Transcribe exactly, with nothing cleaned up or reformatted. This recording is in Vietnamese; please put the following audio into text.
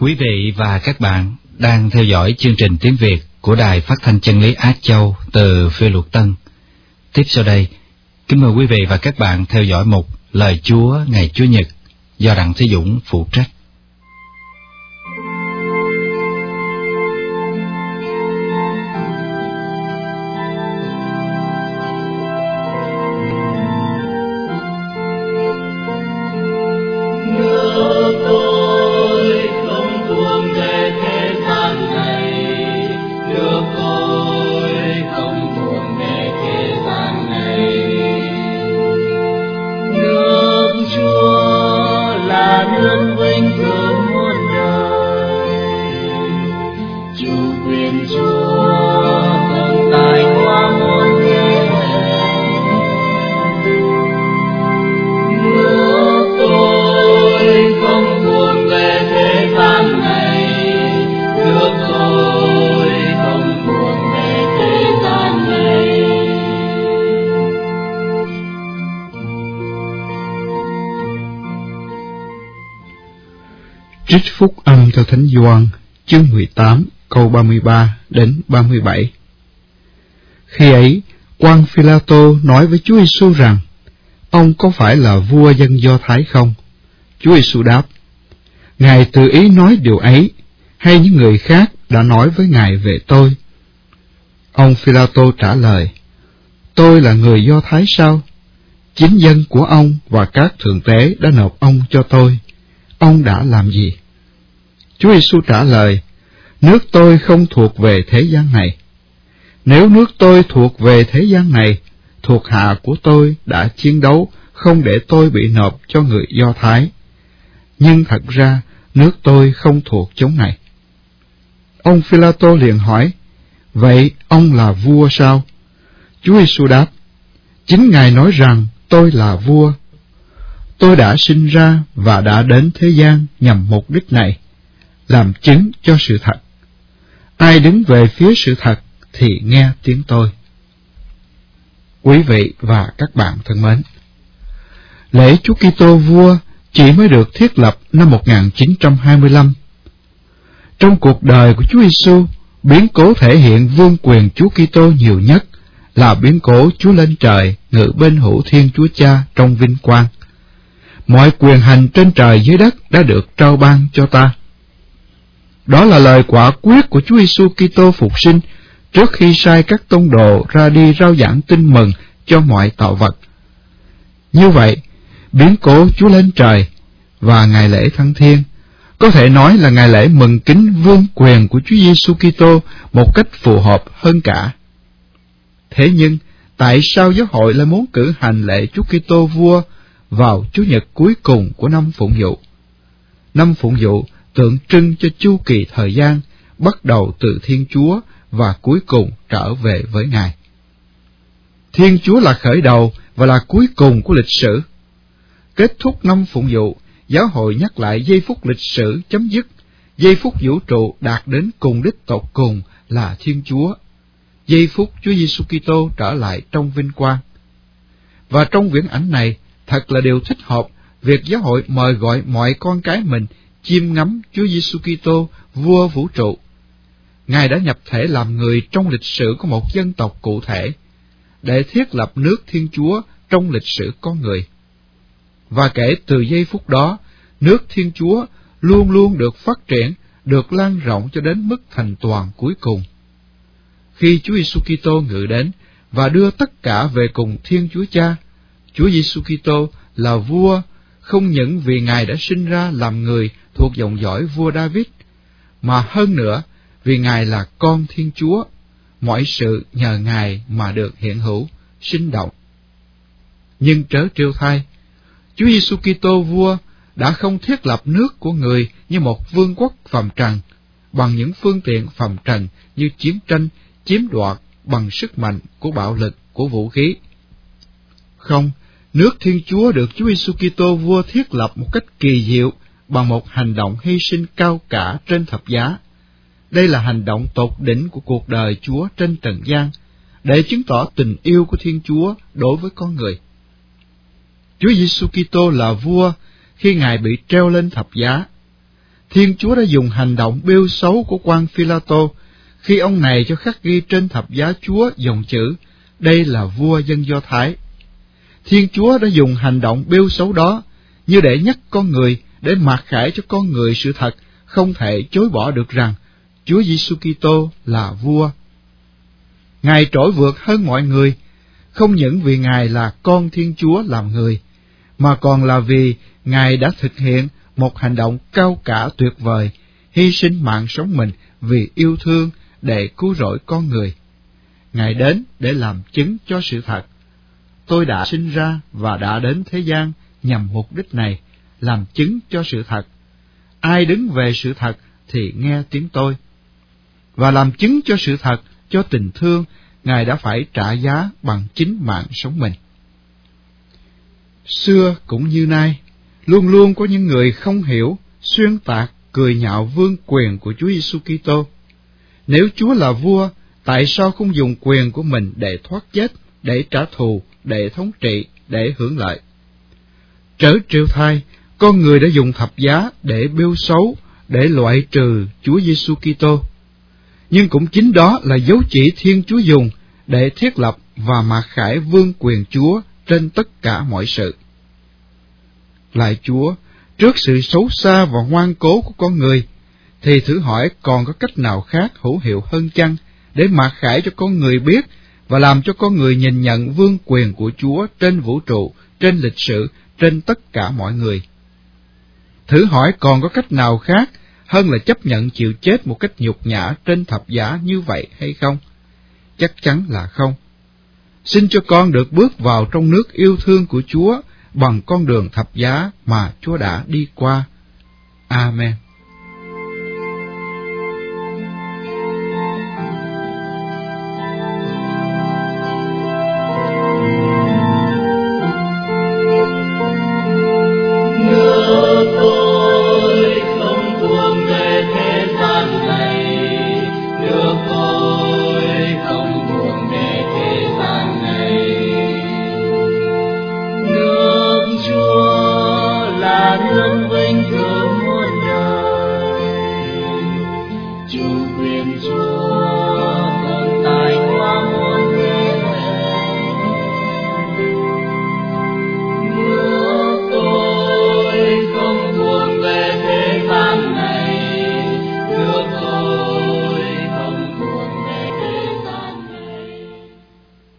Quý vị và các bạn đang theo dõi chương trình tiếng Việt của Đài Phát thanh Chân lý Á Châu từ Phê Luật Tân. Tiếp sau đây, kính mời quý vị và các bạn theo dõi mục Lời Chúa ngày Chủ nhật do Đặng Thế Dũng phụ trách. Trích phúc âm theo Thánh Gioan, chương mười tám, câu ba mươi ba đến ba mươi bảy. Khi ấy, quan Phi-la-tô nói với Chúa Giêsu rằng: Ông có phải là vua dân Do Thái không? Chúa Giêsu đáp: Ngài tự ý nói điều ấy, hay những người khác đã nói với Ngài về tôi? Ông Phi-la-tô trả lời: Tôi là người Do Thái sao? Chính dân của ông và các thượng tế đã nộp ông cho tôi. Ông đã làm gì? Chúa Giêsu trả lời: Nước tôi không thuộc về thế gian này. Nếu nước tôi thuộc về thế gian này, thuộc hạ của tôi đã chiến đấu không để tôi bị nộp cho người Do Thái. Nhưng thật ra, nước tôi không thuộc chốn này. Ông Phi-la-tô liền hỏi: Vậy ông là vua sao? Chúa Giêsu đáp: Chính Ngài nói rằng tôi là vua. Tôi đã sinh ra và đã đến thế gian nhằm mục đích này, làm chứng cho sự thật. Ai đứng về phía sự thật thì nghe tiếng tôi. Quý vị và các bạn thân mến, lễ Chúa Kitô vua chỉ mới được thiết lập năm một nghìn chín trăm hai mươi lăm. Trong cuộc đời của Chúa Giêsu, biến cố thể hiện vương quyền Chúa Kitô nhiều nhất là biến cố Chúa lên trời ngự bên hữu Thiên Chúa Cha trong vinh quang. Mọi quyền hành trên trời dưới đất đã được trao ban cho ta. Đó là lời quả quyết của Chúa Giêsu Kitô phục sinh trước khi sai các tông đồ ra đi rao giảng tin mừng cho mọi tạo vật. Như vậy, biến cố Chúa lên trời và ngày lễ thăng thiên có thể nói là ngày lễ mừng kính vương quyền của Chúa Giêsu Kitô một cách phù hợp hơn cả. Thế nhưng, tại sao giáo hội lại muốn cử hành lễ Chúa Kitô vua vào Chủ nhật cuối cùng của năm Phụng Dụ? Năm Phụng Dụ tượng trưng cho chu kỳ thời gian bắt đầu từ Thiên Chúa và cuối cùng trở về với Ngài. Thiên Chúa là khởi đầu và là cuối cùng của lịch sử. Kết thúc năm Phụng Dụ, giáo hội nhắc lại giây phút lịch sử chấm dứt, giây phút vũ trụ đạt đến cùng đích tột cùng là Thiên Chúa, giây phút Chúa Giêsu Kitô trở lại trong vinh quang. Và trong viễn ảnh này, thật là điều thích hợp việc giáo hội mời gọi mọi con cái mình chiêm ngắm Chúa Giêsu Kitô, vua vũ trụ. Ngài đã nhập thể làm người trong lịch sử của một dân tộc cụ thể, để thiết lập nước Thiên Chúa trong lịch sử con người. Và kể từ giây phút đó, nước Thiên Chúa luôn luôn được phát triển, được lan rộng cho đến mức thành toàn cuối cùng. Khi Chúa Giêsu Kitô ngự đến và đưa tất cả về cùng Thiên Chúa Cha, Chúa Giêsu Kitô là vua không những vì Ngài đã sinh ra làm người thuộc dòng dõi vua David, mà hơn nữa vì Ngài là con Thiên Chúa, mọi sự nhờ Ngài mà được hiện hữu, sinh động. Nhưng trớ trêu thay, Chúa Giêsu Kitô vua đã không thiết lập nước của người như một vương quốc phàm trần, bằng những phương tiện phàm trần như chiến tranh, chiếm đoạt bằng sức mạnh của bạo lực, của vũ khí. Không, nước Thiên Chúa được Chúa Giêsu Kitô vua thiết lập một cách kỳ diệu bằng một hành động hy sinh cao cả trên thập giá. Đây là hành động tột đỉnh của cuộc đời Chúa trên trần gian, để chứng tỏ tình yêu của Thiên Chúa đối với con người. Chúa Giêsu Kitô là vua khi Ngài bị treo lên thập giá. Thiên Chúa đã dùng hành động bêu xấu của quan Phi-la-tô khi ông này cho khắc ghi trên thập giá Chúa dòng chữ: đây là vua dân Do Thái. Thiên Chúa đã dùng hành động bêu xấu đó như để nhắc con người, để mặc khải cho con người sự thật không thể chối bỏ được rằng Chúa Giêsu Kitô là vua. Ngài trỗi vượt hơn mọi người, không những vì Ngài là con Thiên Chúa làm người, mà còn là vì Ngài đã thực hiện một hành động cao cả tuyệt vời, hy sinh mạng sống mình vì yêu thương để cứu rỗi con người. Ngài đến để làm chứng cho sự thật. Tôi đã sinh ra và đã đến thế gian nhằm mục đích này, làm chứng cho sự thật. Ai đứng về sự thật thì nghe tiếng tôi. Và làm chứng cho sự thật, cho tình thương, Ngài đã phải trả giá bằng chính mạng sống mình. Xưa cũng như nay, luôn luôn có những người không hiểu, xuyên tạc, cười nhạo vương quyền của Chúa Giêsu Kitô. Nếu Chúa là vua, tại sao không dùng quyền của mình để thoát chết, để trả thù, để thống trị, để hưởng lợi? Trớ trêu thay, con người đã dùng thập giá để bêu xấu, để loại trừ Chúa Giêsu Kitô. Nhưng cũng chính đó là dấu chỉ Thiên Chúa dùng để thiết lập và mặc khải vương quyền Chúa trên tất cả mọi sự. Lạy Chúa, trước sự xấu xa và ngoan cố của con người, thì thử hỏi còn có cách nào khác hữu hiệu hơn chăng để mặc khải cho con người biết và làm cho con người nhìn nhận vương quyền của Chúa trên vũ trụ, trên lịch sử, trên tất cả mọi người? Thử hỏi còn có cách nào khác hơn là chấp nhận chịu chết một cách nhục nhã trên thập giá như vậy hay không? Chắc chắn là không. Xin cho con được bước vào trong nước yêu thương của Chúa bằng con đường thập giá mà Chúa đã đi qua. Amen.